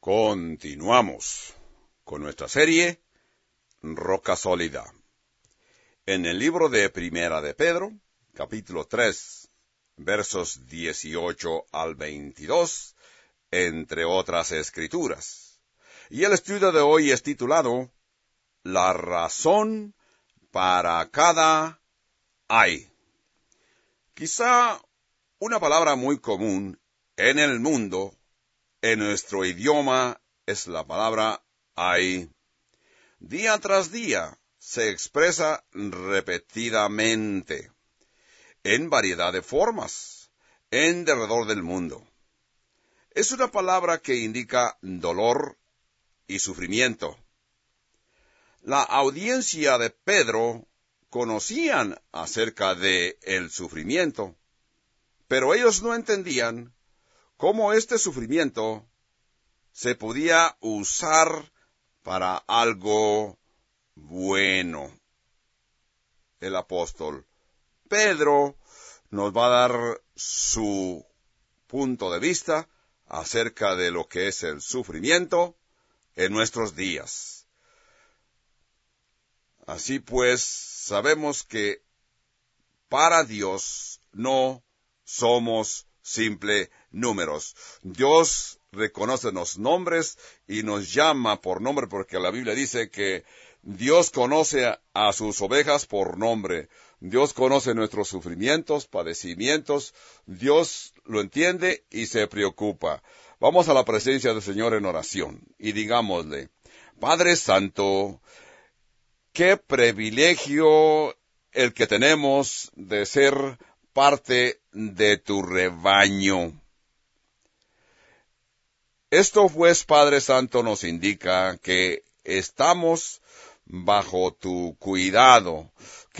Continuamos con nuestra serie Roca Sólida. En el libro de Primera de Pedro, capítulo 3, versos 18 al 22, entre otras escrituras. Y el estudio de hoy es titulado La razón para cada ay. Quizá una palabra muy común en el mundo, en nuestro idioma, es la palabra ay. Día tras día se expresa repetidamente, en variedad de formas, en derredor del mundo. Es una palabra que indica dolor y sufrimiento. La audiencia de Pedro conocían acerca de el sufrimiento, pero ellos no entendían cómo este sufrimiento se podía usar para algo bueno. El apóstol Pedro nos va a dar su punto de vista acerca de lo que es el sufrimiento en nuestros días. Así pues, sabemos que para Dios no somos simple números. Dios reconoce los nombres y nos llama por nombre, porque la Biblia dice que Dios conoce a sus ovejas por nombre. Dios conoce nuestros sufrimientos, padecimientos. Dios lo entiende y se preocupa. Vamos a la presencia del Señor en oración y digámosle: Padre Santo, qué privilegio el que tenemos de ser parte de tu rebaño. Esto pues, Padre Santo, nos indica que estamos bajo tu cuidado,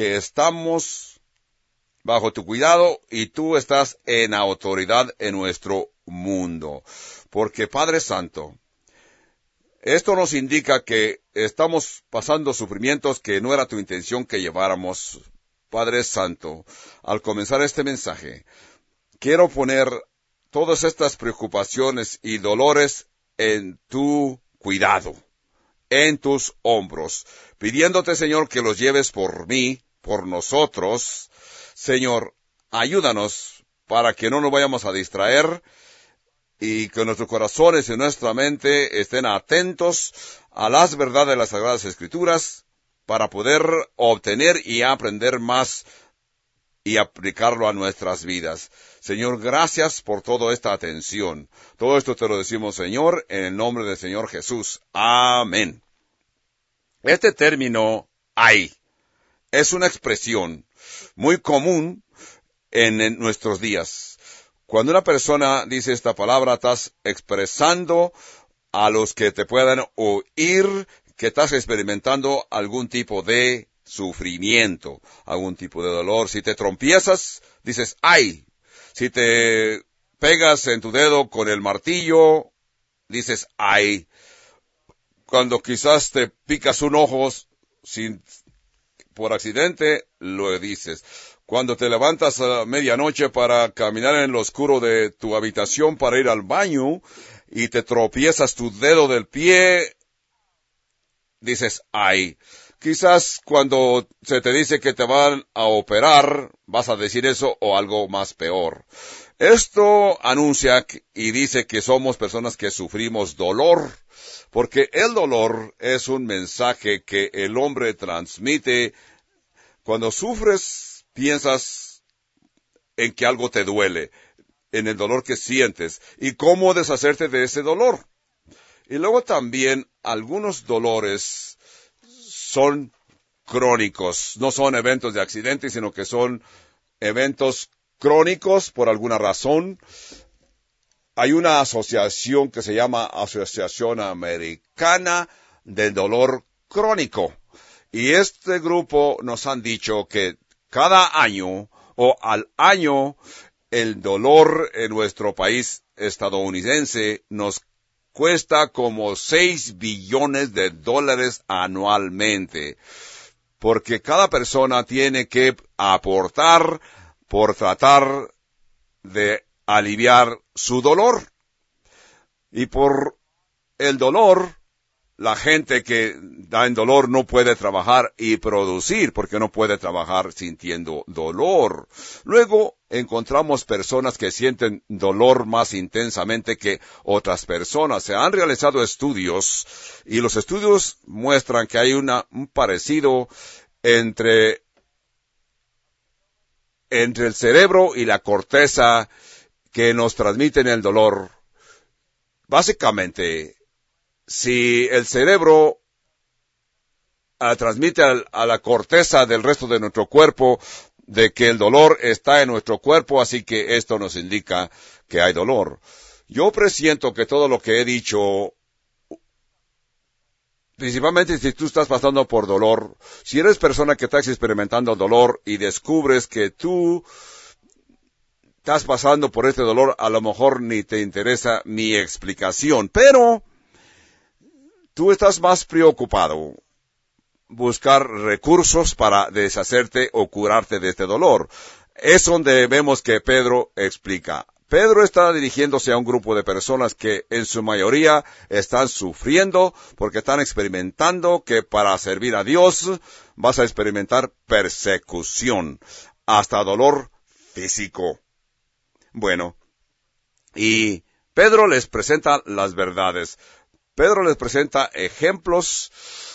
y tú estás en autoridad en nuestro mundo. Porque, Padre Santo, esto nos indica que estamos pasando sufrimientos que no era tu intención que lleváramos. Padre Santo, al comenzar este mensaje, quiero poner todas estas preocupaciones y dolores en tu cuidado, en tus hombros, pidiéndote, Señor, que los lleves por mí, por nosotros. Señor, ayúdanos para que no nos vayamos a distraer y que nuestros corazones y nuestra mente estén atentos a las verdades de las Sagradas Escrituras para poder obtener y aprender más y aplicarlo a nuestras vidas. Señor, gracias por toda esta atención. Todo esto te lo decimos, Señor, en el nombre del Señor Jesús. Amén. Este término, ay, es una expresión muy común en nuestros días. Cuando una persona dice esta palabra, estás expresando a los que te puedan oír que estás experimentando algún tipo de sufrimiento, algún tipo de dolor. Si te trompiezas, dices ay. Si te pegas en tu dedo con el martillo, dices ay. Cuando quizás te picas un ojo por accidente, lo dices. Cuando te levantas a medianoche para caminar en lo oscuro de tu habitación para ir al baño y te tropiezas tu dedo del pie, dices ay. Quizás cuando se te dice que te van a operar, vas a decir eso o algo más peor. Esto anuncia y dice que somos personas que sufrimos dolor, porque el dolor es un mensaje que el hombre transmite. Cuando sufres, piensas en que algo te duele, en el dolor que sientes y cómo deshacerte de ese dolor. Y luego también algunos dolores son crónicos, no son eventos de accidente, sino que son eventos crónicos por alguna razón. Hay una asociación que se llama Asociación Americana del Dolor Crónico. Y este grupo nos han dicho que cada año o al año el dolor en nuestro país estadounidense nos cuesta como $6 billones anualmente, porque cada persona tiene que aportar por tratar de aliviar su dolor. Y por el dolor, la gente que da en dolor no puede trabajar y producir porque no puede trabajar sintiendo dolor. Luego encontramos personas que sienten dolor más intensamente que otras personas. Se han realizado estudios y los estudios muestran que hay un parecido entre el cerebro y la corteza que nos transmiten el dolor. Básicamente, si el cerebro transmite a la corteza del resto de nuestro cuerpo de que el dolor está en nuestro cuerpo, así que esto nos indica que hay dolor. Yo presiento que todo lo que he dicho, principalmente si tú estás pasando por dolor, si eres persona que estás experimentando dolor y descubres que tú estás pasando por este dolor, a lo mejor ni te interesa mi explicación, pero tú estás más preocupado buscar recursos para deshacerte o curarte de este dolor. Es donde vemos que Pedro explica. Pedro está dirigiéndose a un grupo de personas que en su mayoría están sufriendo porque están experimentando que para servir a Dios vas a experimentar persecución, hasta dolor físico. Bueno, y Pedro les presenta las verdades. Pedro les presenta ejemplos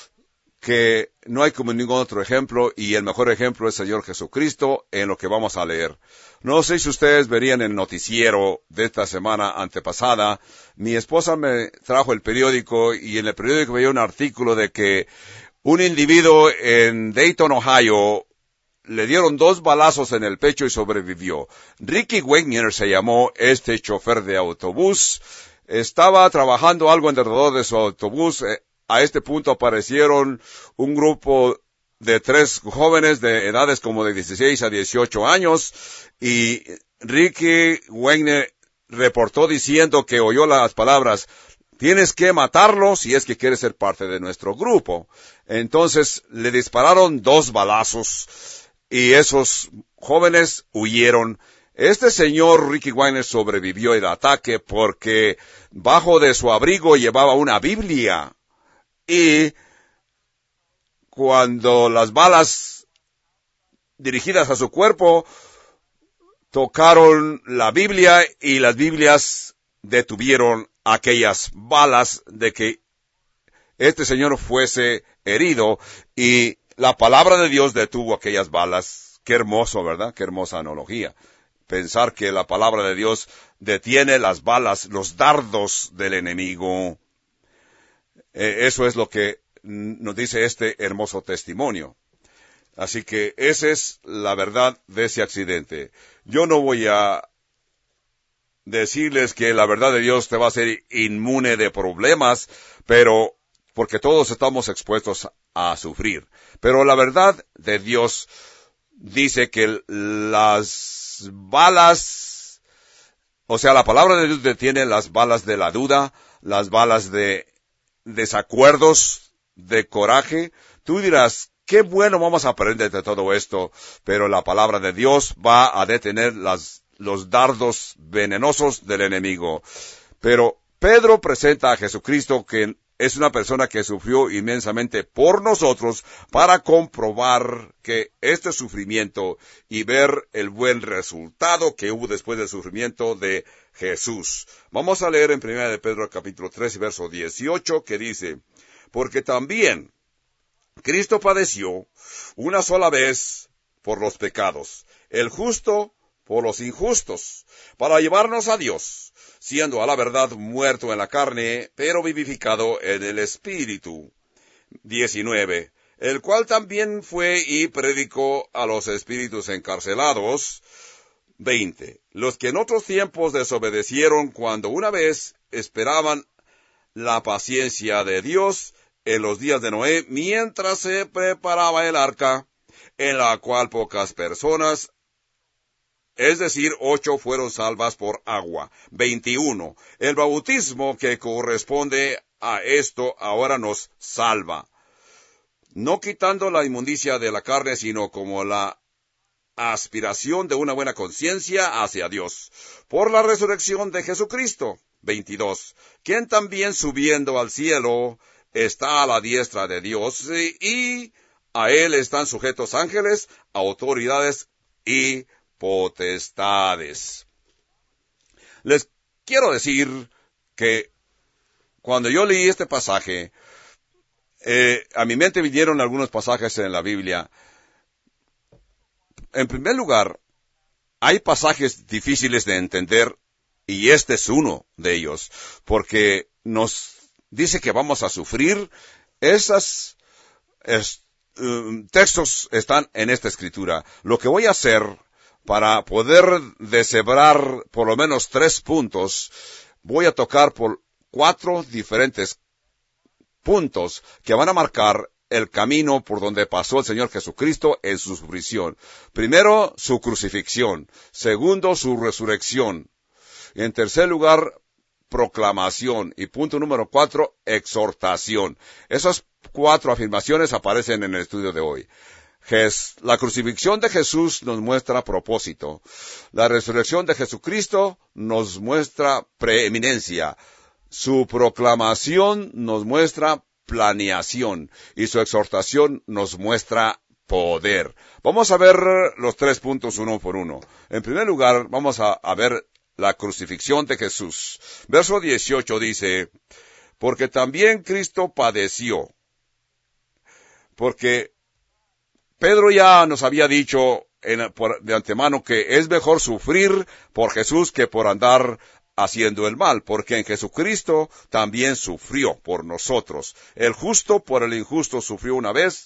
que no hay como ningún otro ejemplo, y el mejor ejemplo es el Señor Jesucristo en lo que vamos a leer. No sé si ustedes verían el noticiero de esta semana antepasada. Mi esposa me trajo el periódico, y en el periódico veía un artículo de que un individuo en Dayton, Ohio, le dieron 2 balazos en el pecho y sobrevivió. Ricky Wagner se llamó este chofer de autobús. Estaba trabajando algo alrededor de su autobús. A este punto aparecieron un grupo de 3 jóvenes de edades como de 16 a 18 años, y Ricky Wagner reportó diciendo que oyó las palabras: tienes que matarlo si es que quieres ser parte de nuestro grupo. Entonces le dispararon 2 balazos y esos jóvenes huyeron. Este señor Ricky Wagner sobrevivió el ataque porque bajo de su abrigo llevaba una Biblia, y cuando las balas dirigidas a su cuerpo tocaron la Biblia, y las Biblias detuvieron aquellas balas de que este señor fuese herido, y la palabra de Dios detuvo aquellas balas. Qué hermoso, ¿verdad? Qué hermosa analogía. Pensar que la palabra de Dios detiene las balas, los dardos del enemigo. Eso es lo que nos dice este hermoso testimonio. Así que esa es la verdad de ese accidente. Yo no voy a decirles que la verdad de Dios te va a hacer inmune de problemas, pero porque todos estamos expuestos a sufrir. Pero la verdad de Dios dice que las balas, o sea, la palabra de Dios detiene las balas de la duda, las balas de desacuerdos, de coraje. Tú dirás, qué bueno, vamos a aprender de todo esto, pero la palabra de Dios va a detener los dardos venenosos del enemigo. Pero Pedro presenta a Jesucristo, que es una persona que sufrió inmensamente por nosotros, para comprobar que este sufrimiento y ver el buen resultado que hubo después del sufrimiento de Jesús. Vamos a leer en 1 de Pedro capítulo 3 y verso 18, que dice: porque también Cristo padeció una sola vez por los pecados, el justo por los injustos, para llevarnos a Dios, siendo a la verdad muerto en la carne, pero vivificado en el Espíritu. 19. El cual también fue y predicó a los espíritus encarcelados. 20. Los que en otros tiempos desobedecieron cuando una vez esperaban la paciencia de Dios en los días de Noé, mientras se preparaba el arca, en la cual pocas personas, es decir, 8 fueron salvas por agua. 21. El bautismo que corresponde a esto ahora nos salva, no quitando la inmundicia de la carne, sino como la aspiración de una buena conciencia hacia Dios, por la resurrección de Jesucristo. 22. Quien también subiendo al cielo está a la diestra de Dios, y a él están sujetos ángeles, autoridades y potestades. Les quiero decir que cuando yo leí este pasaje, a mi mente vinieron algunos pasajes en la Biblia. En primer lugar, hay pasajes difíciles de entender, y este es uno de ellos, porque nos dice que vamos a sufrir. Esos textos están en esta escritura. Lo que voy a hacer para poder deshebrar por lo menos 3 puntos, voy a tocar por 4 diferentes puntos que van a marcar el camino por donde pasó el Señor Jesucristo en su sufrición. Primero, su crucifixión. Segundo, su resurrección. Y en tercer lugar, proclamación. Y punto número 4, exhortación. Esas 4 afirmaciones aparecen en el estudio de hoy. La crucifixión de Jesús nos muestra propósito. La resurrección de Jesucristo nos muestra preeminencia. Su proclamación nos muestra planeación, y su exhortación nos muestra poder. Vamos a ver los 3 puntos uno por uno. En primer lugar, vamos a ver la crucifixión de Jesús. Verso 18 dice, porque también Cristo padeció. Porque Pedro ya nos había dicho de antemano que es mejor sufrir por Jesús que por andar haciendo el mal, porque en Jesucristo también sufrió por nosotros. El justo por el injusto sufrió una vez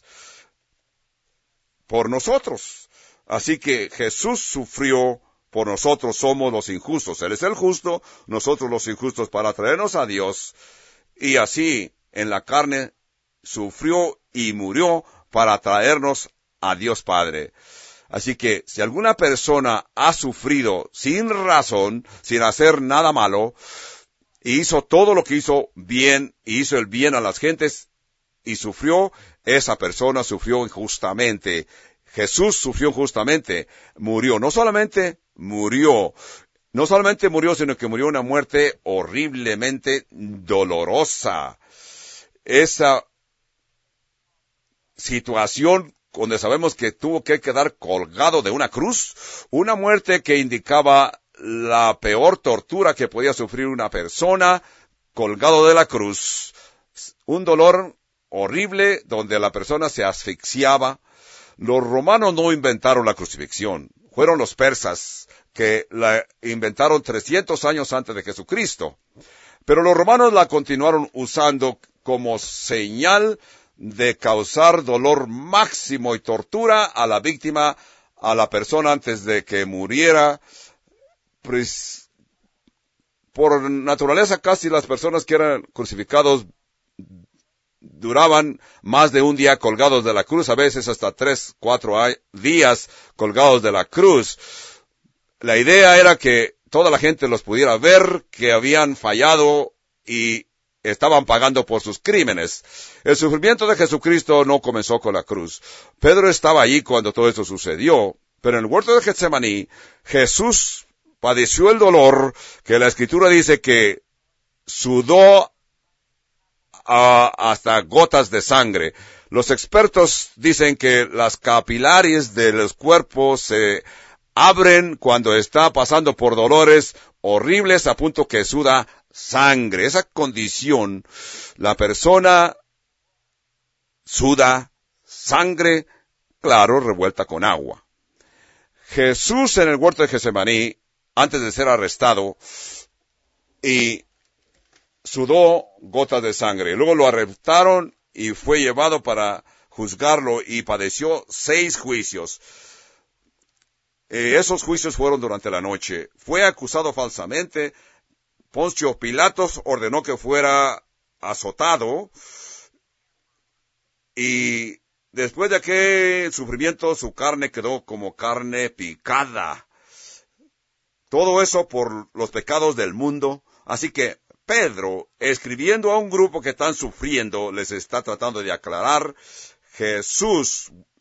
por nosotros. Así que Jesús sufrió por nosotros, somos los injustos. Él es el justo, nosotros los injustos, para traernos a Dios. Y así, en la carne, sufrió y murió para traernos a Dios Padre. Así que, si alguna persona ha sufrido sin razón, sin hacer nada malo, y hizo todo lo que hizo bien, y hizo el bien a las gentes, y sufrió, esa persona sufrió injustamente. Jesús sufrió injustamente, murió. No solamente murió, sino que murió una muerte horriblemente dolorosa. Esa situación donde sabemos que tuvo que quedar colgado de una cruz, una muerte que indicaba la peor tortura que podía sufrir una persona, colgado de la cruz. Un dolor horrible donde la persona se asfixiaba. Los romanos no inventaron la crucifixión, fueron los persas que la inventaron 300 años antes de Jesucristo. Pero los romanos la continuaron usando como señal de causar dolor máximo y tortura a la víctima, a la persona antes de que muriera. Pues, por naturaleza, casi las personas que eran crucificados duraban más de un día colgados de la cruz, a veces hasta 3, 4 días colgados de la cruz. La idea era que toda la gente los pudiera ver, que habían fallado y estaban pagando por sus crímenes. El sufrimiento de Jesucristo no comenzó con la cruz. Pedro estaba allí cuando todo esto sucedió, pero en el huerto de Getsemaní, Jesús padeció el dolor que la Escritura dice que sudó hasta gotas de sangre. Los expertos dicen que las capilares de los cuerpos se abren cuando está pasando por dolores horribles a punto que suda sangre. Esa condición, la persona suda sangre, claro, revuelta con agua. Jesús en el huerto de Getsemaní, antes de ser arrestado, y sudó gotas de sangre. Luego lo arrestaron y fue llevado para juzgarlo y padeció 6 juicios. Esos juicios fueron durante la noche. Fue acusado falsamente. Poncio Pilatos ordenó que fuera azotado. Y después de aquel sufrimiento, su carne quedó como carne picada. Todo eso por los pecados del mundo. Así que Pedro, escribiendo a un grupo que están sufriendo, les está tratando de aclarar, Jesús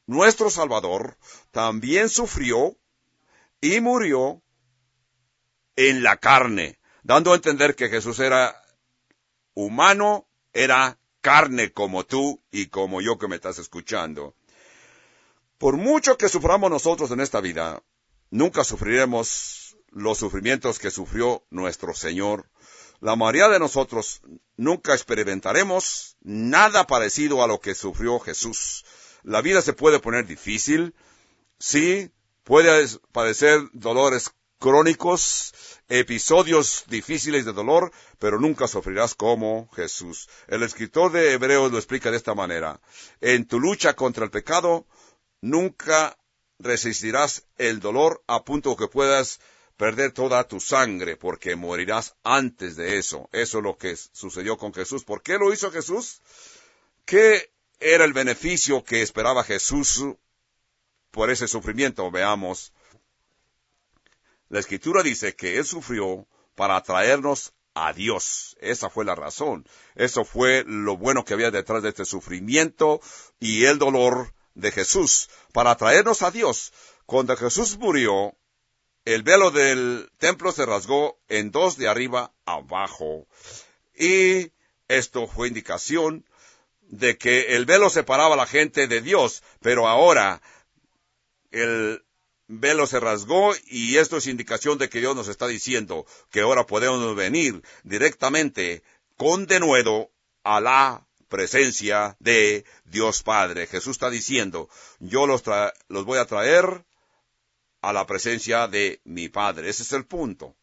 nuestro Salvador, también sufrió y murió en la carne, dando a entender que Jesús era humano, era carne como tú y como yo que me estás escuchando. Por mucho que suframos nosotros en esta vida, nunca sufriremos los sufrimientos que sufrió nuestro Señor. La mayoría de nosotros nunca experimentaremos nada parecido a lo que sufrió Jesús. La vida se puede poner difícil, sí, puedes padecer dolores crónicos, episodios difíciles de dolor, pero nunca sufrirás como Jesús. El escritor de Hebreos lo explica de esta manera. En tu lucha contra el pecado, nunca resistirás el dolor a punto que puedas perder toda tu sangre, porque morirás antes de eso. Eso es lo que sucedió con Jesús. ¿Por qué lo hizo Jesús? ¿Qué era el beneficio que esperaba Jesús por ese sufrimiento? Veamos. La Escritura dice que Él sufrió para traernos a Dios. Esa fue la razón. Eso fue lo bueno que había detrás de este sufrimiento y el dolor de Jesús, para traernos a Dios. Cuando Jesús murió, el velo del templo se rasgó en dos de arriba abajo. Y esto fue indicación de que el velo separaba a la gente de Dios, pero ahora el velo se rasgó y esto es indicación de que Dios nos está diciendo que ahora podemos venir directamente con denuedo a la presencia de Dios Padre. Jesús está diciendo, yo los voy a traer a la presencia de mi Padre. Ese es el punto.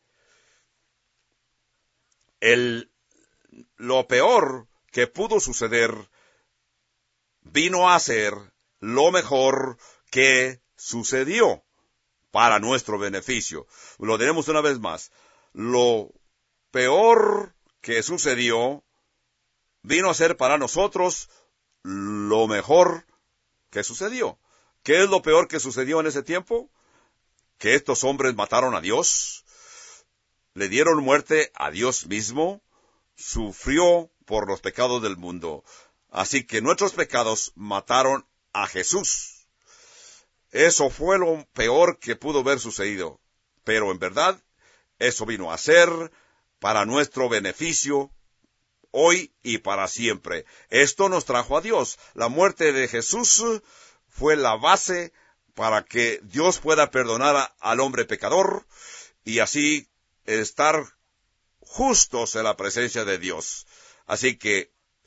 Lo peor que pudo suceder vino a ser lo mejor que sucedió para nuestro beneficio. Lo diremos una vez más. Lo peor que sucedió vino a ser para nosotros lo mejor que sucedió. ¿Qué es lo peor que sucedió en ese tiempo? Que estos hombres mataron a Dios, le dieron muerte a Dios mismo, sufrió por los pecados del mundo. Así que nuestros pecados mataron a Jesús. Eso fue lo peor que pudo haber sucedido. Pero en verdad, eso vino a ser para nuestro beneficio hoy y para siempre. Esto nos trajo a Dios. La muerte de Jesús fue la base para que Dios pueda perdonar al hombre pecador y así estar justos en la presencia de Dios. Así que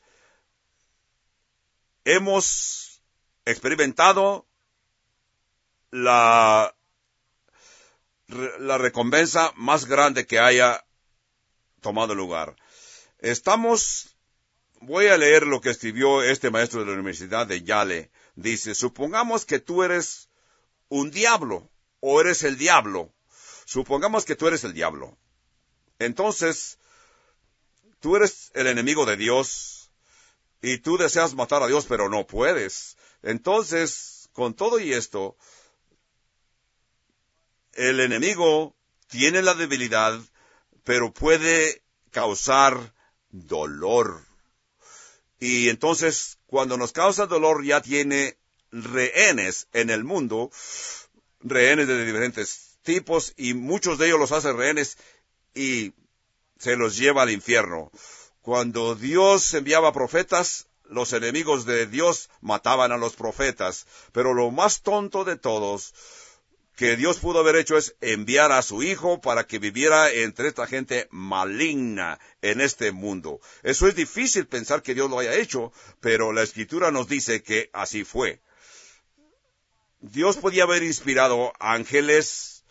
hemos experimentado la recompensa más grande que haya tomado lugar. Voy a leer lo que escribió este maestro de la Universidad de Yale. Dice, supongamos que tú eres un diablo, o eres el diablo. Supongamos que tú eres el diablo. Entonces, tú eres el enemigo de Dios, y tú deseas matar a Dios, pero no puedes. Entonces, con todo y esto, el enemigo tiene la debilidad, pero puede causar dolor. Y entonces, cuando nos causa dolor, ya tiene rehenes en el mundo, rehenes de diferentes tipos, y muchos de ellos los hace rehenes y se los lleva al infierno. Cuando Dios enviaba profetas, los enemigos de Dios mataban a los profetas. Pero lo más tonto de todos que Dios pudo haber hecho es enviar a su Hijo para que viviera entre esta gente maligna en este mundo. Eso es difícil pensar que Dios lo haya hecho, pero la Escritura nos dice que así fue. Dios podía haber inspirado ángeles,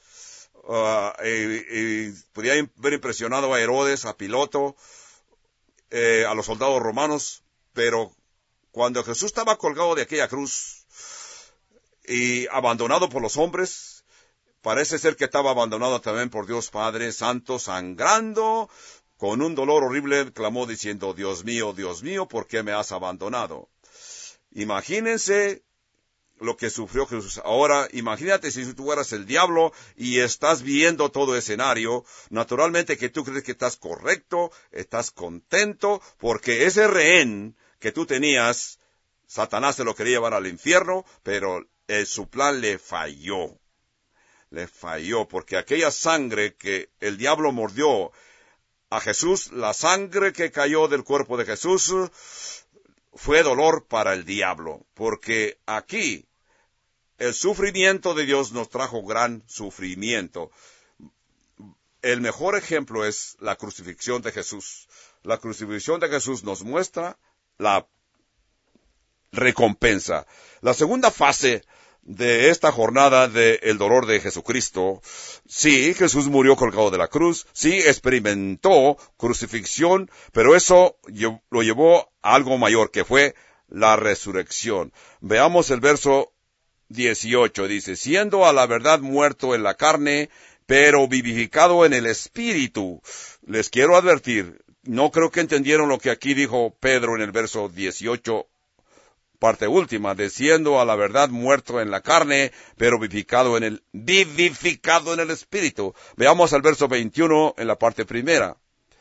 podía haber impresionado a Herodes, a Pilato, a los soldados romanos, pero cuando Jesús estaba colgado de aquella cruz y abandonado por los hombres, parece ser que estaba abandonado también por Dios Padre Santo, sangrando, con un dolor horrible, clamó diciendo, Dios mío, ¿por qué me has abandonado? Imagínense lo que sufrió Jesús. Ahora, imagínate si tú eras el diablo y estás viendo todo escenario, naturalmente que tú crees que estás correcto, estás contento, porque ese rehén que tú tenías Satanás se lo quería llevar al infierno, pero su plan le falló. Le falló, porque aquella sangre que el diablo mordió a Jesús, la sangre que cayó del cuerpo de Jesús, fue dolor para el diablo, porque aquí el sufrimiento de Dios nos trajo gran sufrimiento. El mejor ejemplo es la crucifixión de Jesús. La crucifixión de Jesús nos muestra la recompensa. La segunda fase de esta jornada del dolor de Jesucristo, sí, Jesús murió colgado de la cruz, sí, experimentó crucifixión, pero eso lo llevó a algo mayor, que fue la resurrección. Veamos el verso 18, dice, siendo a la verdad muerto en la carne, pero vivificado en el Espíritu. Les quiero advertir, no creo que entendieron lo que aquí dijo Pedro en el verso 18, parte última, de siendo a la verdad muerto en la carne, pero vivificado en el Espíritu. Veamos al verso 21 en la parte primera.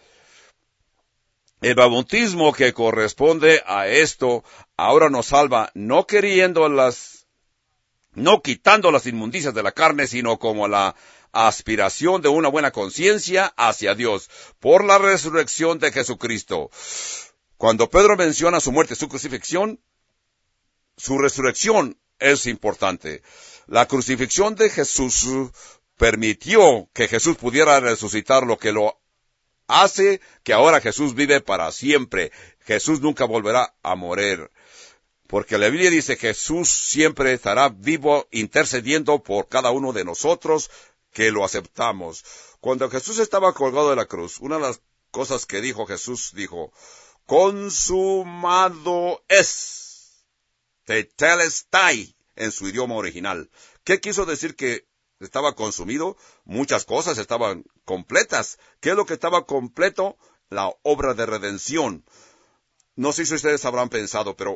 El bautismo que corresponde a esto ahora nos salva, no quitando las inmundicias de la carne, sino como la aspiración de una buena conciencia hacia Dios, por la resurrección de Jesucristo. Cuando Pedro menciona su muerte y su crucifixión, su resurrección es importante. La crucifixión de Jesús permitió que Jesús pudiera resucitar, lo que lo hace que ahora Jesús vive para siempre. Jesús nunca volverá a morir. Porque la Biblia dice que Jesús siempre estará vivo intercediendo por cada uno de nosotros que lo aceptamos. Cuando Jesús estaba colgado de la cruz, una de las cosas que dijo Jesús, dijo, consumado es. Tetelestai, en su idioma original. ¿Qué quiso decir que estaba consumido? Muchas cosas estaban completas. ¿Qué es lo que estaba completo? La obra de redención. No sé si ustedes habrán pensado, pero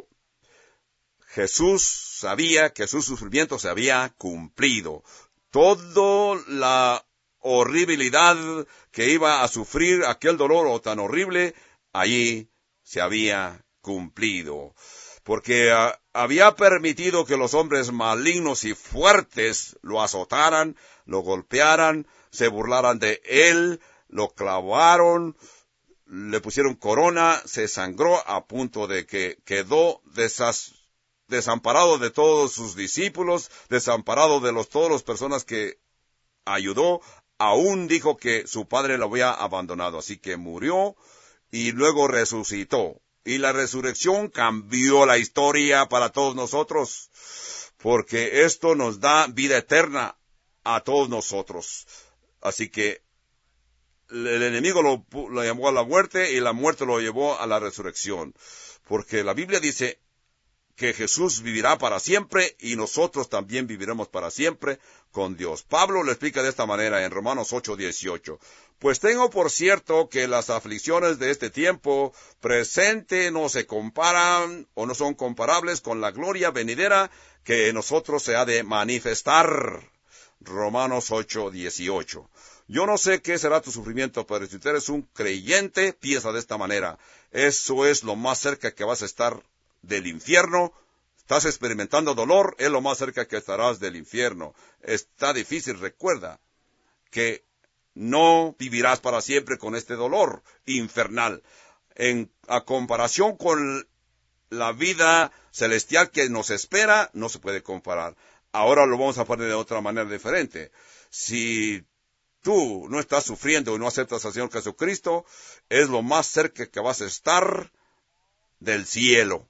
Jesús sabía que su sufrimiento se había cumplido. Toda la horribilidad que iba a sufrir, aquel dolor tan horrible, allí se había cumplido. Porque había permitido que los hombres malignos y fuertes lo azotaran, lo golpearan, se burlaran de él, lo clavaron, le pusieron corona, se sangró a punto de que quedó desamparado de todos sus discípulos, desamparado de todas las personas que ayudó. Aún dijo que su padre lo había abandonado, así que murió y luego resucitó. Y la resurrección cambió la historia para todos nosotros, porque esto nos da vida eterna a todos nosotros. Así que el enemigo lo llamó a la muerte y la muerte lo llevó a la resurrección. Porque la Biblia dice que Jesús vivirá para siempre y nosotros también viviremos para siempre con Dios. Pablo lo explica de esta manera en Romanos 8:18. Pues tengo por cierto que las aflicciones de este tiempo presente no se comparan o no son comparables con la gloria venidera que en nosotros se ha de manifestar. Romanos 8:18. Yo no sé qué será tu sufrimiento, pero si tú eres un creyente, piensa de esta manera. Eso es lo más cerca que vas a estar del infierno. Estás experimentando dolor, es lo más cerca que estarás del infierno. Está difícil, recuerda que no vivirás para siempre con este dolor infernal. A comparación con la vida celestial que nos espera, no se puede comparar. Ahora lo vamos a poner de otra manera diferente. Si tú no estás sufriendo y no aceptas al Señor Jesucristo, es lo más cerca que vas a estar del cielo.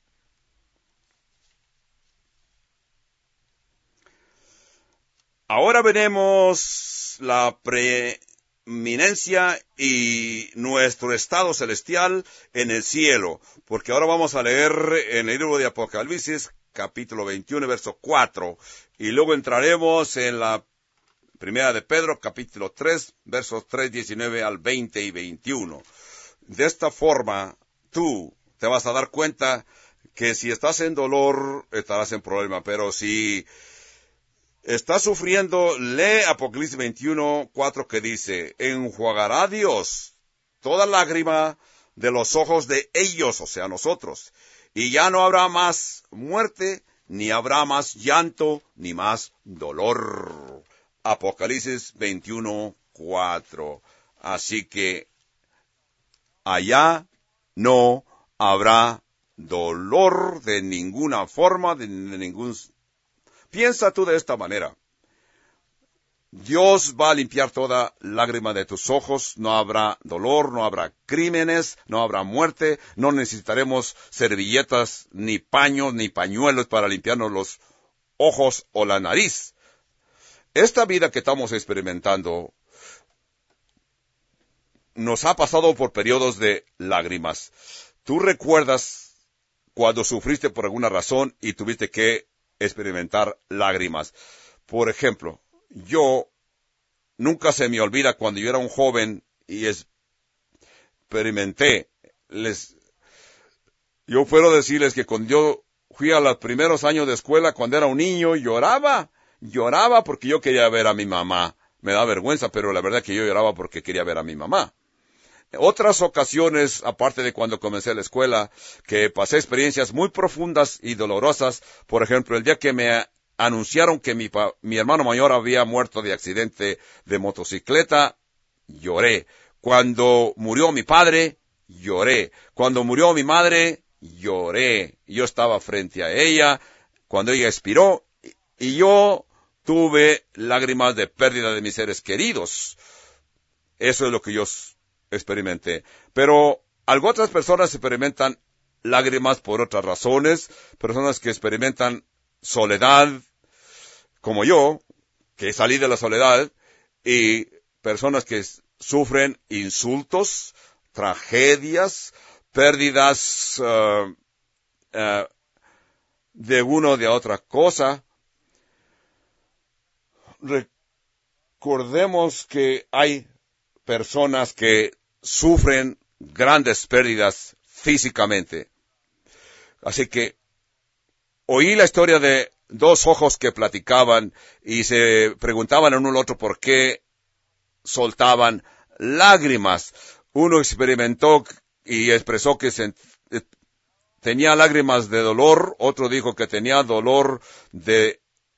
Ahora veremos la preeminencia y nuestro estado celestial en el cielo, porque ahora vamos a leer en el libro de Apocalipsis, capítulo 21, verso 4, y luego entraremos en la primera de Pedro, capítulo 3, versos 3, 19 al 20 y 21. De esta forma, tú te vas a dar cuenta que si estás en dolor, estarás en problema, pero si estás sufriendo, lee Apocalipsis 21, 4, que dice, enjuagará Dios toda lágrima de los ojos de ellos, o sea, nosotros, y ya no habrá más muerte, ni habrá más llanto, ni más dolor. Apocalipsis 21:4. Así que allá no habrá dolor de ninguna forma, de ningún... Piensa tú de esta manera. Dios va a limpiar toda lágrima de tus ojos, no habrá dolor, no habrá crímenes, no habrá muerte, no necesitaremos servilletas, ni paños, ni pañuelos para limpiarnos los ojos o la nariz. Esta vida que estamos experimentando nos ha pasado por periodos de lágrimas. ¿Tú recuerdas cuando sufriste por alguna razón y tuviste que experimentar lágrimas? Por ejemplo, yo nunca se me olvida cuando yo era un joven y experimenté. Yo puedo decirles que cuando yo fui a los primeros años de escuela, cuando era un niño, lloraba porque yo quería ver a mi mamá. Me da vergüenza, pero la verdad es que yo lloraba porque quería ver a mi mamá. Otras ocasiones, aparte de cuando comencé la escuela, que pasé experiencias muy profundas y dolorosas. Por ejemplo, el día que me anunciaron que mi hermano mayor había muerto de accidente de motocicleta, lloré. Cuando murió mi padre, lloré. Cuando murió mi madre, lloré. Yo estaba frente a ella cuando ella expiró y yo tuve lágrimas de pérdida de mis seres queridos. Eso es lo que yo experimenté. Pero otras personas experimentan lágrimas por otras razones, personas que experimentan soledad, como yo, que salí de la soledad, y personas que sufren insultos, tragedias, pérdidas de uno o de otra cosa. Recordemos que hay personas que sufren grandes pérdidas físicamente. Así que oí la historia de dos ojos que platicaban y se preguntaban en uno al otro por qué soltaban lágrimas. Uno experimentó y expresó que tenía lágrimas de dolor, otro dijo que tenía dolor de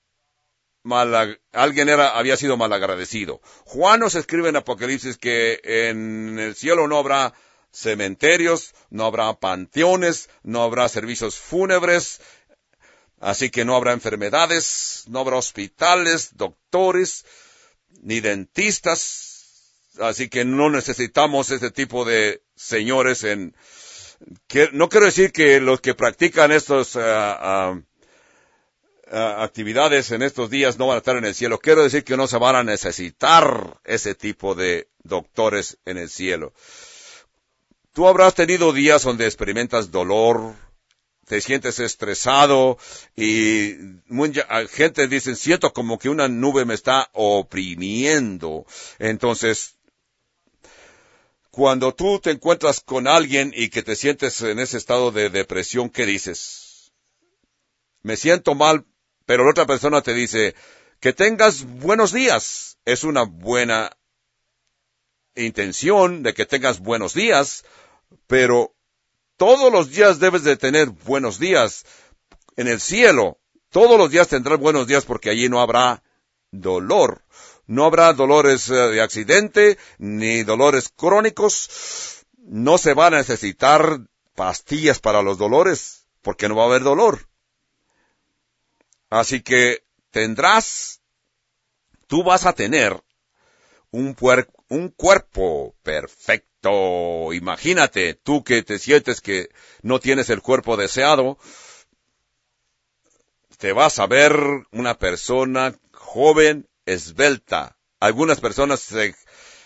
había sido malagradecido. Juan nos escribe en Apocalipsis que en el cielo no habrá cementerios, no habrá panteones, no habrá servicios fúnebres, así que no habrá enfermedades, no habrá hospitales, doctores, ni dentistas, así que no necesitamos ese tipo de señores no quiero decir que los que practican estos actividades en estos días no van a estar en el cielo. Quiero decir que no se van a necesitar ese tipo de doctores en el cielo. Tú habrás tenido días donde experimentas dolor, te sientes estresado y gente dice, siento como que una nube me está oprimiendo. Entonces, cuando tú te encuentras con alguien y que te sientes en ese estado de depresión, ¿qué dices? Me siento mal, pero la otra persona te dice, que tengas buenos días. Es una buena intención de que tengas buenos días, pero todos los días debes de tener buenos días. En el cielo, todos los días tendrás buenos días porque allí no habrá dolor. No habrá dolores de accidente, ni dolores crónicos. No se van a necesitar pastillas para los dolores, porque no va a haber dolor. Así que tú vas a tener un cuerpo perfecto. Imagínate, tú que te sientes que no tienes el cuerpo deseado, te vas a ver una persona joven, esbelta. Algunas personas se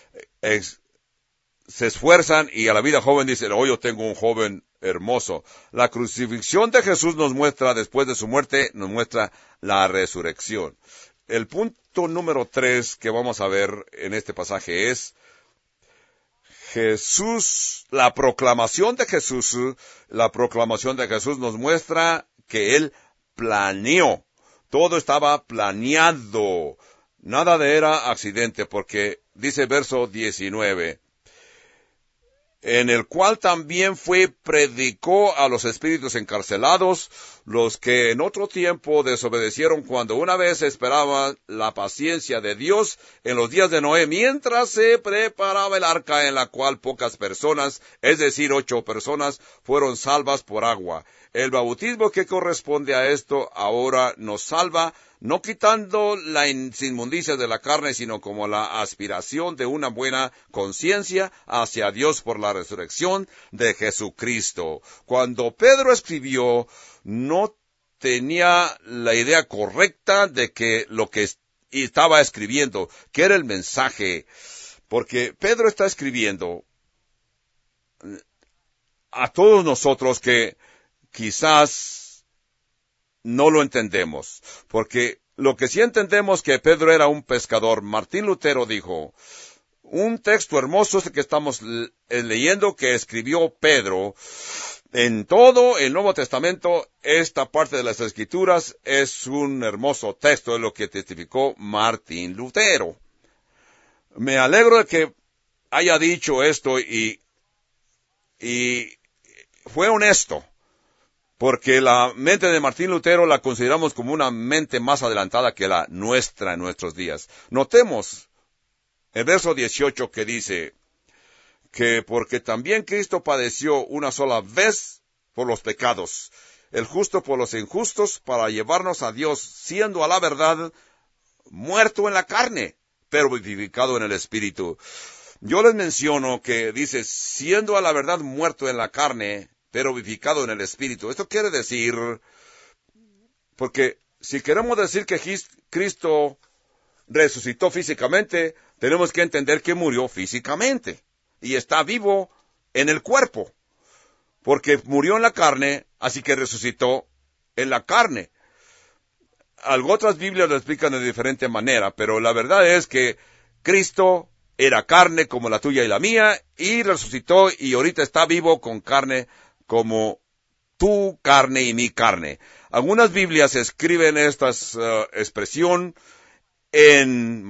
esfuerzan y a la vida joven dicen, yo tengo un joven hermoso. La crucifixión de Jesús nos muestra, después de su muerte, nos muestra la resurrección. El punto número 3 que vamos a ver en este pasaje es Jesús, la proclamación de Jesús. La proclamación de Jesús nos muestra que Él planeó. Todo estaba planeado. Nada de era accidente, porque dice verso 19, en el cual también predicó a los espíritus encarcelados, los que en otro tiempo desobedecieron cuando una vez esperaban la paciencia de Dios en los días de Noé, mientras se preparaba el arca en la cual pocas personas, es decir, 8 personas, fueron salvas por agua. El bautismo que corresponde a esto ahora nos salva, no quitando la inmundicia de la carne, sino como la aspiración de una buena conciencia hacia Dios por la resurrección de Jesucristo. Cuando Pedro escribió, no tenía la idea correcta de que lo que estaba escribiendo, que era el mensaje, porque Pedro está escribiendo a todos nosotros que quizás no lo entendemos, porque lo que sí entendemos que Pedro era un pescador. Martín Lutero dijo, un texto hermoso este que estamos leyendo que escribió Pedro, en todo el Nuevo Testamento, esta parte de las Escrituras es un hermoso texto, es lo que testificó Martín Lutero. Me alegro de que haya dicho esto y fue honesto, porque la mente de Martín Lutero la consideramos como una mente más adelantada que la nuestra en nuestros días. Notemos el verso 18 que dice que porque también Cristo padeció una sola vez por los pecados, el justo por los injustos, para llevarnos a Dios, siendo a la verdad muerto en la carne, pero vivificado en el Espíritu. Yo les menciono que dice, siendo a la verdad muerto en la carne, pero vivificado en el Espíritu. Esto quiere decir, porque si queremos decir que Cristo resucitó físicamente, tenemos que entender que murió físicamente y está vivo en el cuerpo, porque murió en la carne, así que resucitó en la carne. Otras Biblias lo explican de diferente manera, pero la verdad es que Cristo era carne como la tuya y la mía, y resucitó y ahorita está vivo con carne como tu carne y mi carne. Algunas Biblias escriben esta expresión en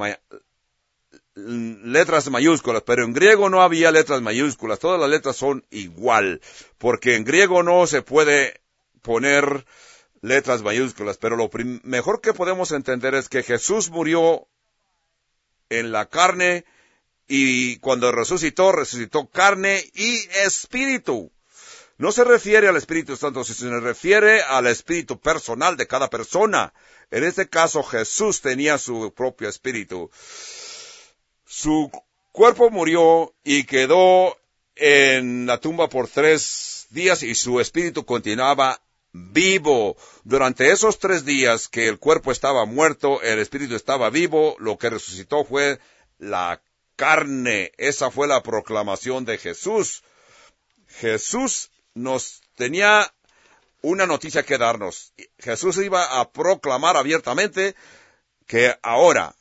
letras mayúsculas, pero en griego no había letras mayúsculas. Todas las letras son igual, porque en griego no se puede poner letras mayúsculas, pero lo mejor que podemos entender es que Jesús murió en la carne y cuando resucitó carne y espíritu. No se refiere al Espíritu Santo, sino se refiere al espíritu personal de cada persona. En este caso, Jesús tenía su propio espíritu. Su cuerpo murió y quedó en la tumba por 3 días y su espíritu continuaba vivo. Durante esos 3 días que el cuerpo estaba muerto, el espíritu estaba vivo, lo que resucitó fue la carne. Esa fue la proclamación de Jesús. Jesús nos tenía una noticia que darnos. Jesús iba a proclamar abiertamente que ahora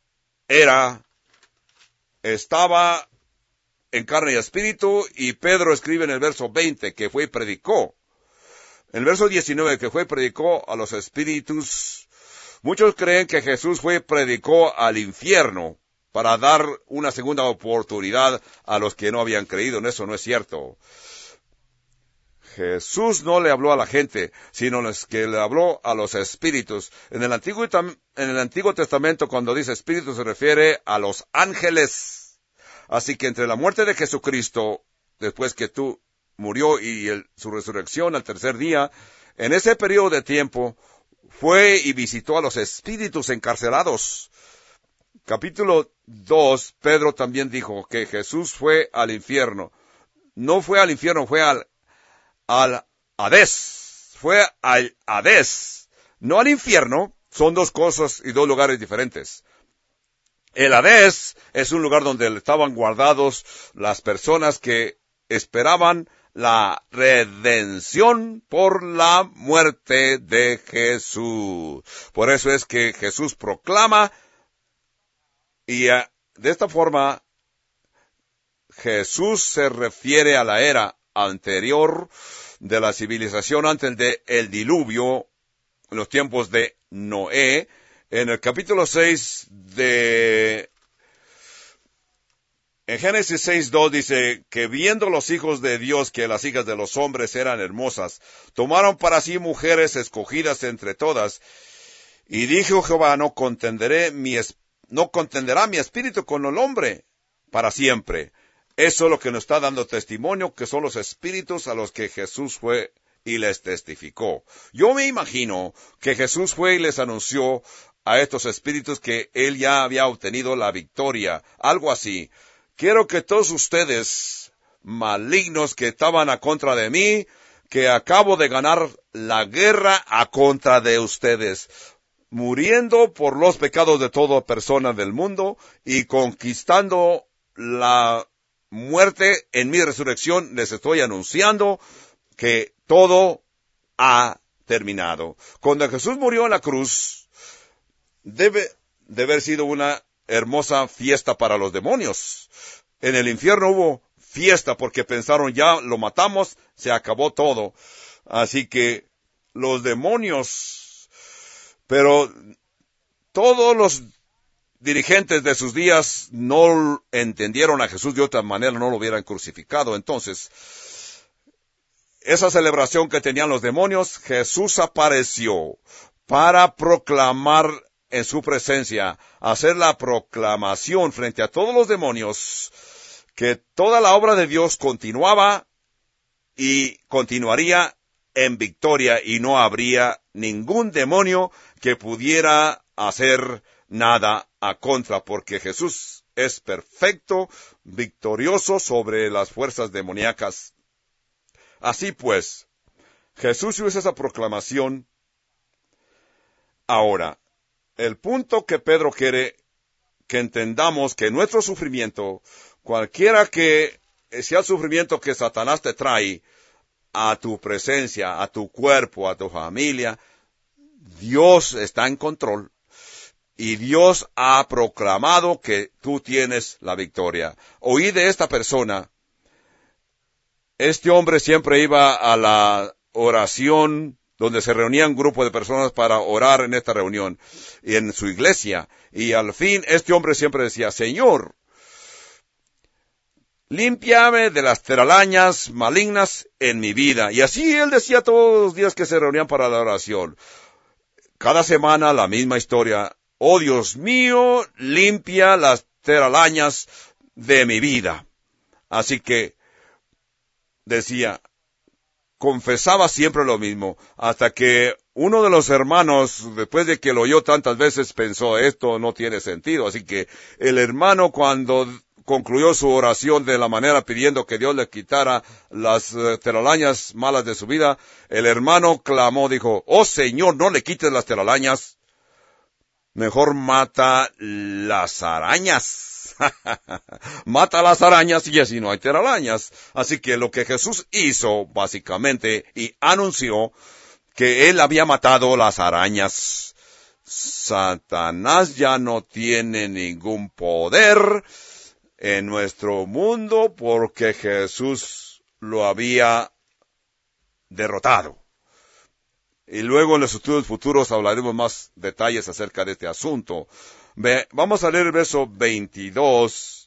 estaba en carne y espíritu, y Pedro escribe en el verso 20 que fue y predicó. En el verso 19 que fue y predicó a los espíritus. Muchos creen que Jesús fue y predicó al infierno para dar una segunda oportunidad a los que no habían creído. En eso no es cierto. Jesús no le habló a la gente, sino que le habló a los espíritus. En el Antiguo Testamento, cuando dice espíritu, se refiere a los ángeles. Así que entre la muerte de Jesucristo, después que murió y su resurrección al 3er día, en ese periodo de tiempo, fue y visitó a los espíritus encarcelados. Capítulo 2, Pedro también dijo que Jesús fue al infierno. No fue al infierno, fue al Hades. Fue al Hades. No al infierno. Son 2 cosas y 2 lugares diferentes. El Hades es un lugar donde estaban guardados las personas que esperaban la redención por la muerte de Jesús. Por eso es que Jesús proclama, y de esta forma Jesús se refiere a la era anterior de la civilización antes del diluvio, en los tiempos de Noé. En el capítulo 6 de En Génesis 6:2 dice que viendo los hijos de Dios que las hijas de los hombres eran hermosas, tomaron para sí mujeres escogidas entre todas, y dijo Jehová, no contenderá mi espíritu con el hombre para siempre. Eso es lo que nos está dando testimonio, que son los espíritus a los que Jesús fue y les testificó. Yo me imagino que Jesús fue y les anunció a estos espíritus que él ya había obtenido la victoria, algo así. Quiero que todos ustedes, malignos que estaban a contra de mí, que acabo de ganar la guerra a contra de ustedes, muriendo por los pecados de toda persona del mundo y conquistando la muerte en mi resurrección, les estoy anunciando que todo ha terminado. Cuando Jesús murió en la cruz, debe de haber sido una hermosa fiesta para los demonios. En el infierno hubo fiesta porque pensaron, ya lo matamos, se acabó todo. Así que los demonios, pero todos los dirigentes de sus días no entendieron a Jesús de otra manera, no lo hubieran crucificado. Entonces, esa celebración que tenían los demonios, Jesús apareció para proclamar en su presencia, hacer la proclamación frente a todos los demonios, que toda la obra de Dios continuaba y continuaría en victoria y no habría ningún demonio que pudiera hacer nada a contra, porque Jesús es perfecto, victorioso sobre las fuerzas demoníacas. Así pues, Jesús hizo esa proclamación. Ahora, el punto que Pedro quiere que entendamos que nuestro sufrimiento, cualquiera que sea el sufrimiento que Satanás te trae a tu presencia, a tu cuerpo, a tu familia, Dios está en control y Dios ha proclamado que tú tienes la victoria. Oí de esta persona. Este hombre siempre iba a la oración donde se reunía un grupo de personas para orar en esta reunión y en su iglesia. Y al fin este hombre siempre decía, Señor, límpiame de las telarañas malignas en mi vida. Y así él decía todos los días que se reunían para la oración. Cada semana la misma historia. Oh Dios mío, limpia las telarañas de mi vida. Así que decía, confesaba siempre lo mismo, hasta que uno de los hermanos, después de que lo oyó tantas veces, pensó, esto no tiene sentido. Así que el hermano, cuando concluyó su oración de la manera pidiendo que Dios le quitara las telarañas malas de su vida, el hermano clamó, dijo, oh Señor, no le quites las telarañas, mejor mata las arañas. Mata las arañas y así no hay telarañas. Así que lo que Jesús hizo, básicamente, y anunció que él había matado las arañas. Satanás ya no tiene ningún poder en nuestro mundo porque Jesús lo había derrotado. Y luego en los estudios futuros hablaremos más detalles acerca de este asunto. Vamos a leer el verso 22.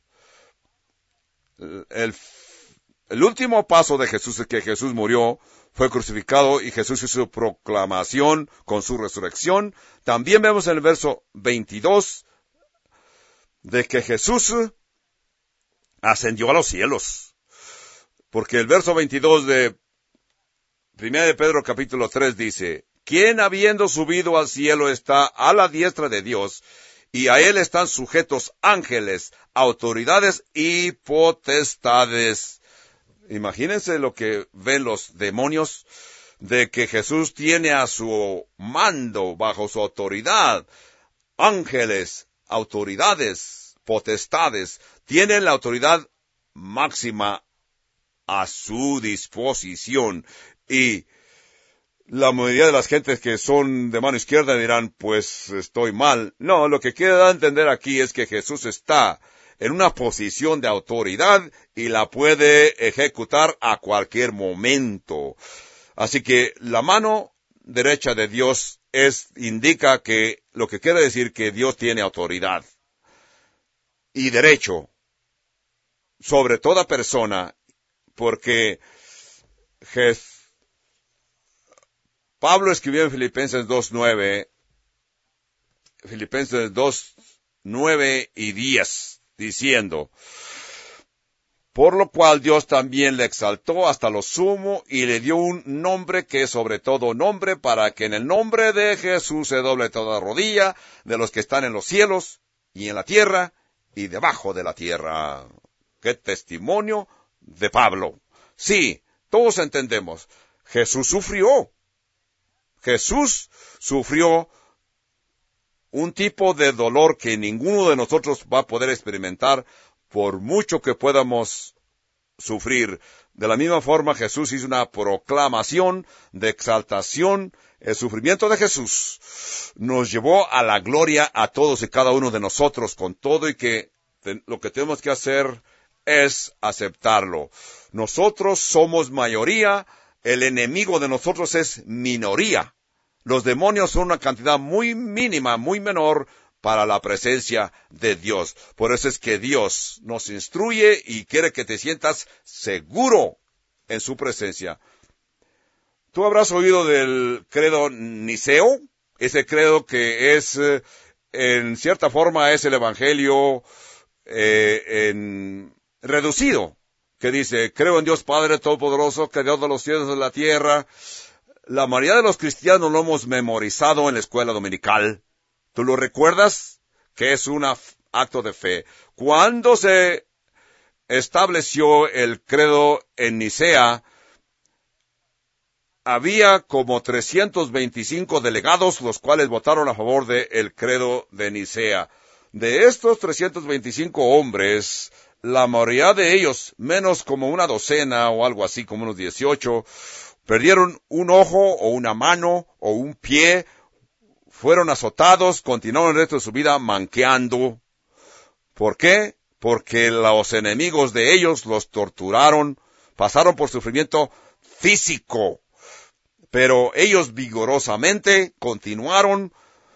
El último paso de Jesús es que Jesús murió, fue crucificado y Jesús hizo su proclamación con su resurrección. También vemos en el verso 22 de que Jesús ascendió a los cielos. Porque el verso 22 de 1 de Pedro capítulo 3 dice, ¿quién habiendo subido al cielo está a la diestra de Dios? Y a él están sujetos ángeles, autoridades y potestades. Imagínense lo que ven los demonios, de que Jesús tiene a su mando, bajo su autoridad, ángeles, autoridades, potestades. Tienen la autoridad máxima a su disposición. Y la mayoría de las gentes que son de mano izquierda dirán, pues estoy mal. No, lo que quiere dar a entender aquí es que Jesús está en una posición de autoridad y la puede ejecutar a cualquier momento. Así que la mano derecha de Dios indica que lo que quiere decir que Dios tiene autoridad y derecho sobre toda persona, porque Pablo escribió en Filipenses 2:9, Filipenses 2:9 y 10, diciendo: por lo cual Dios también le exaltó hasta lo sumo y le dio un nombre que es sobre todo nombre, para que en el nombre de Jesús se doble toda rodilla de los que están en los cielos y en la tierra y debajo de la tierra. ¡Qué testimonio de Pablo! Sí, todos entendemos. Jesús sufrió. Jesús sufrió un tipo de dolor que ninguno de nosotros va a poder experimentar, por mucho que podamos sufrir. De la misma forma, Jesús hizo una proclamación de exaltación. El sufrimiento de Jesús nos llevó a la gloria a todos y cada uno de nosotros, con todo y que lo que tenemos que hacer es aceptarlo. Nosotros somos mayoría, el enemigo de nosotros es minoría. Los demonios son una cantidad muy mínima, muy menor para la presencia de Dios. Por eso es que Dios nos instruye y quiere que te sientas seguro en su presencia. Tú habrás oído del credo niceo, ese credo que es, en cierta forma, es el evangelio reducido, que dice: creo en Dios Padre Todopoderoso, creador de los cielos y de la tierra. La mayoría de los cristianos lo hemos memorizado en la escuela dominical. ¿Tú lo recuerdas? Que es un acto de fe. Cuando se estableció el credo en Nicea, había como 325 delegados, los cuales votaron a favor del credo de Nicea. De estos 325 hombres, la mayoría de ellos, menos como una docena o algo así, como unos 18, perdieron un ojo o una mano o un pie, fueron azotados, continuaron el resto de su vida manqueando. ¿Por qué? Porque los enemigos de ellos los torturaron, pasaron por sufrimiento físico, pero ellos vigorosamente continuaron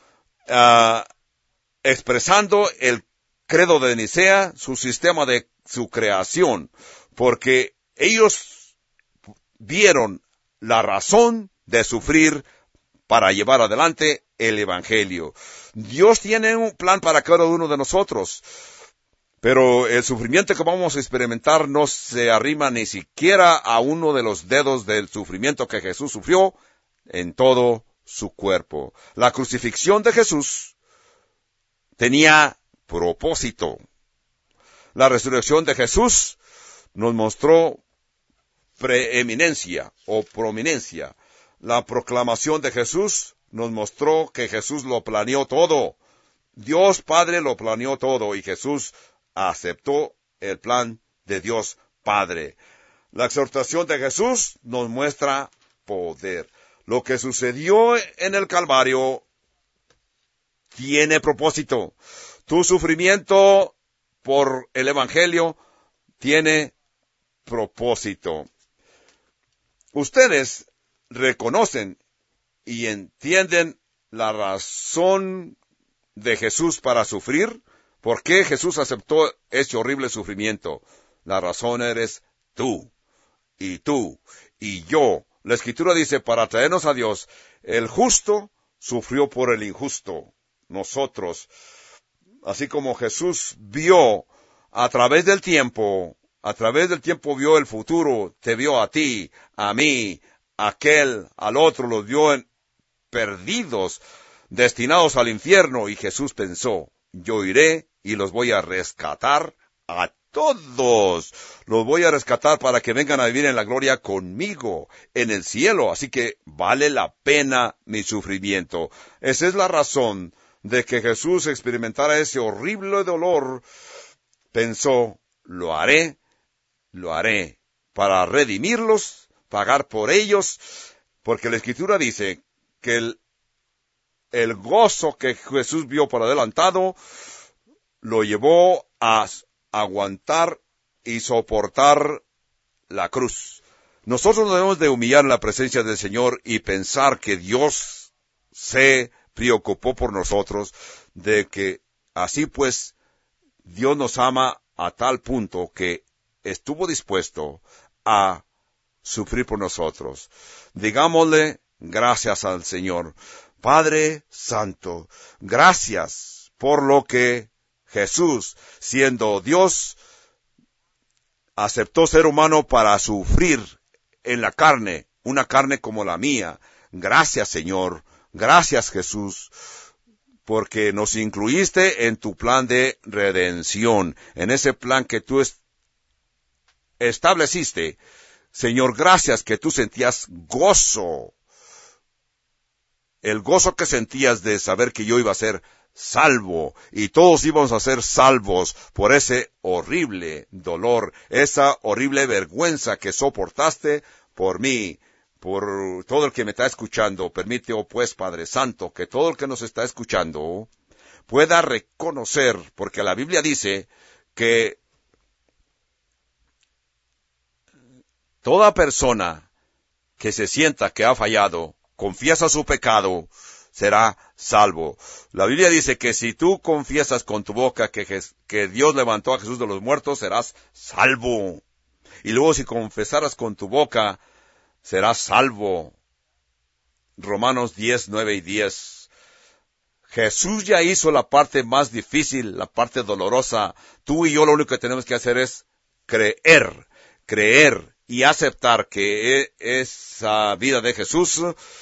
expresando el credo de Nicea, su sistema de su creación, porque ellos vieron la razón de sufrir para llevar adelante el evangelio. Dios tiene un plan para cada uno de nosotros, pero el sufrimiento que vamos a experimentar no se arrima ni siquiera a uno de los dedos del sufrimiento que Jesús sufrió en todo su cuerpo. La crucifixión de Jesús tenía propósito. La resurrección de Jesús nos mostró preeminencia o prominencia. La proclamación de Jesús nos mostró que Jesús lo planeó todo. Dios Padre lo planeó todo y Jesús aceptó el plan de Dios Padre. La exhortación de Jesús nos muestra poder. Lo que sucedió en el Calvario tiene propósito. Tu sufrimiento por el Evangelio tiene propósito. Ustedes reconocen y entienden la razón de Jesús para sufrir. ¿Por qué Jesús aceptó ese horrible sufrimiento? La razón eres tú, y yo. La Escritura dice, para traernos a Dios, el justo sufrió por el injusto. Nosotros, así como Jesús vio a través del tiempo vio el futuro, te vio a ti, a mí, a aquel, al otro, los vio perdidos, destinados al infierno, y Jesús pensó, yo iré y los voy a rescatar a todos. Los voy a rescatar para que vengan a vivir en la gloria conmigo, en el cielo. Así que vale la pena mi sufrimiento. Esa es la razón de que Jesús experimentara ese horrible dolor. Pensó, lo haré para redimirlos, pagar por ellos, porque la Escritura dice que el gozo que Jesús vio por adelantado lo llevó a aguantar y soportar la cruz. Nosotros nos debemos de humillar en la presencia del Señor y pensar que Dios se preocupó por nosotros, de que así pues Dios nos ama a tal punto que estuvo dispuesto a sufrir por nosotros. Digámosle gracias al Señor. Padre Santo, gracias por lo que Jesús, siendo Dios, aceptó ser humano para sufrir en la carne, una carne como la mía. Gracias, Señor. Gracias, Jesús, porque nos incluiste en tu plan de redención, en ese plan que tú estableciste. Señor, gracias que tú sentías gozo, el gozo que sentías de saber que yo iba a ser salvo, y todos íbamos a ser salvos por ese horrible dolor, esa horrible vergüenza que soportaste por mí, por todo el que me está escuchando. Permite, oh pues, Padre Santo, que todo el que nos está escuchando pueda reconocer, porque la Biblia dice que toda persona que se sienta que ha fallado, confiesa su pecado, será salvo. La Biblia dice que si tú confiesas con tu boca que Dios levantó a Jesús de los muertos, serás salvo. Y luego si confesaras con tu boca, serás salvo. Romanos 10, 9 y 10. Jesús ya hizo la parte más difícil, la parte dolorosa. Tú y yo lo único que tenemos que hacer es creer y aceptar que esa vida de Jesús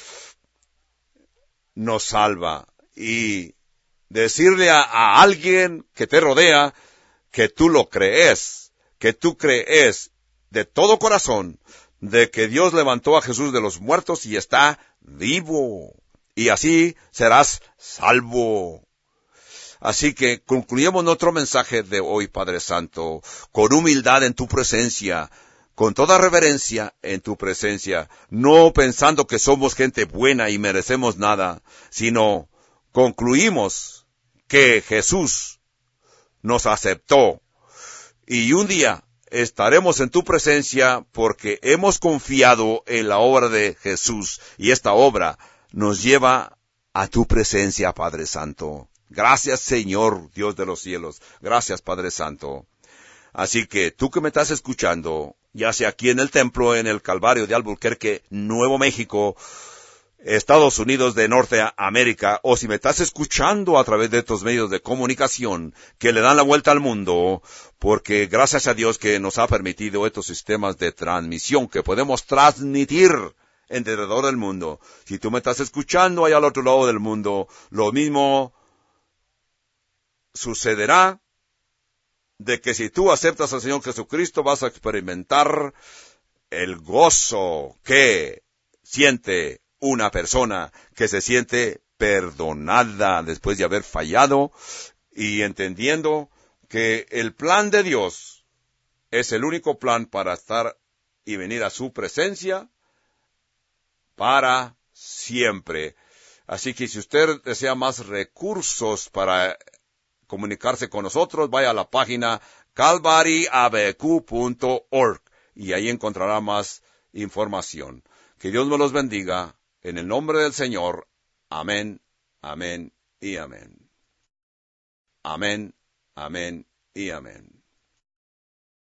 nos salva. Y decirle a alguien que te rodea que tú lo crees, que tú crees de todo corazón de que Dios levantó a Jesús de los muertos y está vivo. Y así serás salvo. Así que concluyamos nuestro mensaje de hoy, Padre Santo, con humildad en tu presencia, con toda reverencia en tu presencia, no pensando que somos gente buena y merecemos nada, sino concluimos que Jesús nos aceptó y un día estaremos en tu presencia porque hemos confiado en la obra de Jesús y esta obra nos lleva a tu presencia, Padre Santo. Gracias, Señor, Dios de los cielos. Gracias, Padre Santo. Así que tú que me estás escuchando, ya sea aquí en el templo, en el Calvario de Albuquerque, Nuevo México, Estados Unidos de Norteamérica, o si me estás escuchando a través de estos medios de comunicación que le dan la vuelta al mundo, porque gracias a Dios que nos ha permitido estos sistemas de transmisión que podemos transmitir alrededor del mundo. Si tú me estás escuchando allá al otro lado del mundo, lo mismo sucederá de que si tú aceptas al Señor Jesucristo vas a experimentar el gozo que siente una persona que se siente perdonada después de haber fallado y entendiendo que el plan de Dios es el único plan para estar y venir a su presencia para siempre. Así que si usted desea más recursos para comunicarse con nosotros, vaya a la página calvaryabq.org y ahí encontrará más información. Que Dios me los bendiga. En el nombre del Señor. Amén, amén y amén. Amén, amén y amén.